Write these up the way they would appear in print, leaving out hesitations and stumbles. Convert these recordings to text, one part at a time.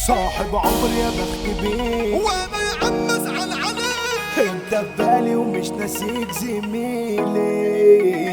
صاحب عمري يا بخت بيه، وانا يا عم ازعل عليك. انت في بالي ومش ناسيك زميلي.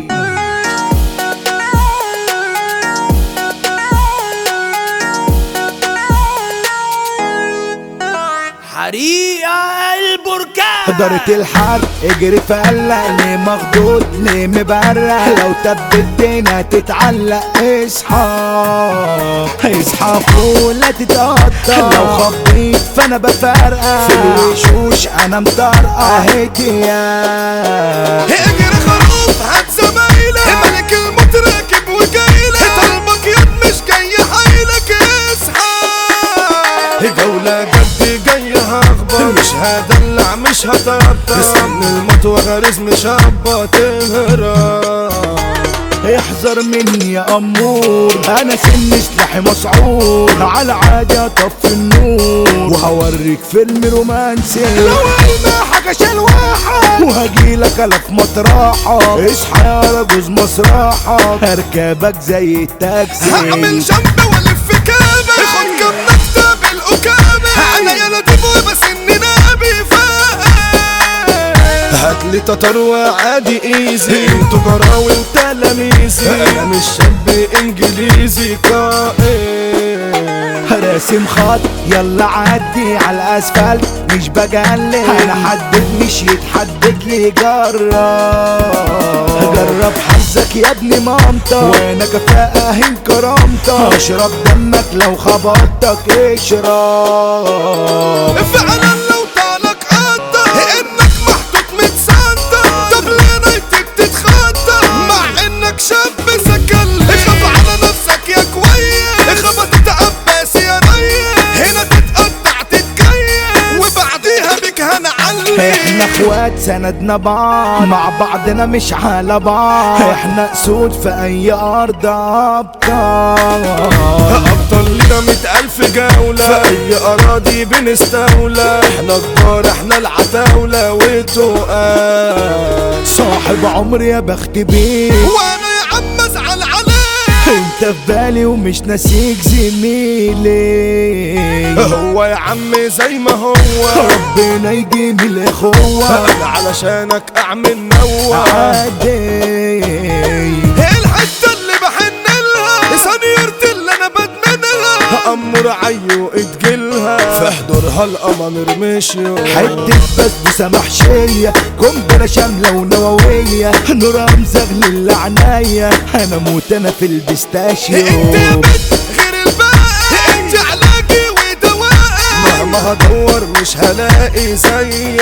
حريقة البركان دارت الحرب اجري في قلق، ليه مخضوض ليه مبرق، لو تبتنا تتعلق. اصحى اصحى فوق لا تتقطع، لو خبيت فانا بفرقع، في الوشوش انا مطرقع. هدية اجري خروف هات زمايلك، ملك الموت راكب وجايلك، طلبك ياض مش جاي حايلك. اصحى جولة جد جاي هخبط، مش هدلع مش هتقطع، سن الموت وغريز مش هبط تهرب. احذر مني يا امور، انا سن سلاحي مسعور، على عادي اطفي النور وهوريك فيلم رومانسي. لو قلنا حاجه شلواحه وهجيلك الف مطرحه، اصحى يا رجوز مسرحه، هركبك زي التاكسي. هعمل جنب والف كابه، خد كم نكته بالأكابه، انا يا لطيف بس اني نبي فاق. هاتلي تتر وعادي ايزي، انتو جراوي وتلاميذي، انا مش شاب انجليزي قائد. راسم خط يلا عدي على الاسفلت، مش بجلد انا حدد مش يتحدد لي. جرب حظك يا ابني مامتك، وانا كفاءة هين كرامتك، اشرب دمك لو خبطتك اشرب. فعلا لو طالك قدر انك محطوط متصدر، طب ليه نايتك تتخدر مع انك شاب سكل؟ اخاف على نفسك يا كويس، خبطت عباس يا ريس، هنا تتقطع تتكيس وبعديها بك هنعلي. احنا اخوات سندنا بعض، مع بعضنا مش على بعض، احنا اسود في اي ارض ابطال. ابطال لينا 100,000 جولة، في اي اراضي بنستولى، احنا كبار احنا العتاولة والتقال. صاحب عمري يا بخت بيه، وانا يا عم ازعل عليك. انت في بالي ومش ناسيك زميلي. هو يا عم زي ما هو، ربنا يديم الاخوة، انا علشانك اعمل نوع عادي. الحتة اللي بحن لها، سنيرتي اللي انا بدمنها، امر عيو اتجلها، في حضورها القمر مشيو. حتة بسبوسة محشية، قنبلة شاملة ونووية، نور مزغل العناية، انا موت انا في البستاشيو. انت بنت غير الباقي، انت علاجي ودوائي، مهما هدور مش هلاقي زيك.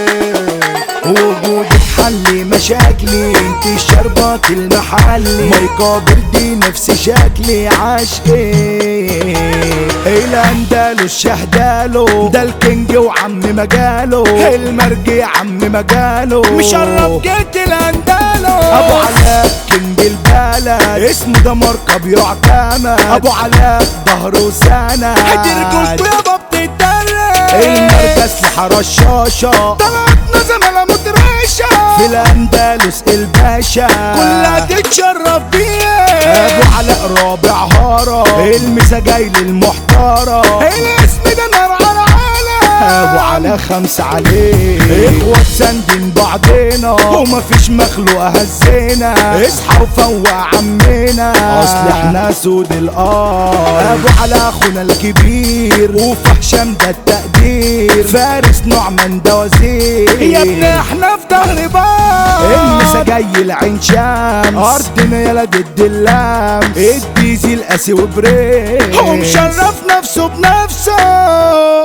وجودك حل مشاكلي، انت الشربات المحلي، ما يقابل دي نفس شكلي. عاشقي الاندلس شهداله، ده الكينج وعم مجاله، المرجي عم مجاله، مشرف جيت الاندلس. ابو علاء كينج البلد، اسمه ده مركب يعتمد، ابو علاء ظهره سند، رجولته يابا بتتدرب، المركز لحرشاشة، طلعتنا زمالة مدرشة، في الاندلس الباشا كلها تتشرف بيه. ابو علاء رابع هارة، المسا جاي للمحتارة، الاسم ده نار على عالم، ابو علاء 5 عليه، اخوات ساندين بعضينا، ومفيش مخلوق هزينا، اصحى وفوق عمنا، اصل احنا سود الارض. ابو علاء اخونا الكبير، وفي هشام ده التقدير، فارس نعمان ده وزير، يا ابني احنا في ظهر بعض، المسا جاي العين شمس، ارضنا يلا ضد اللمس، الديزي القاسي وبريك، ومشرف نفسه بنفسه.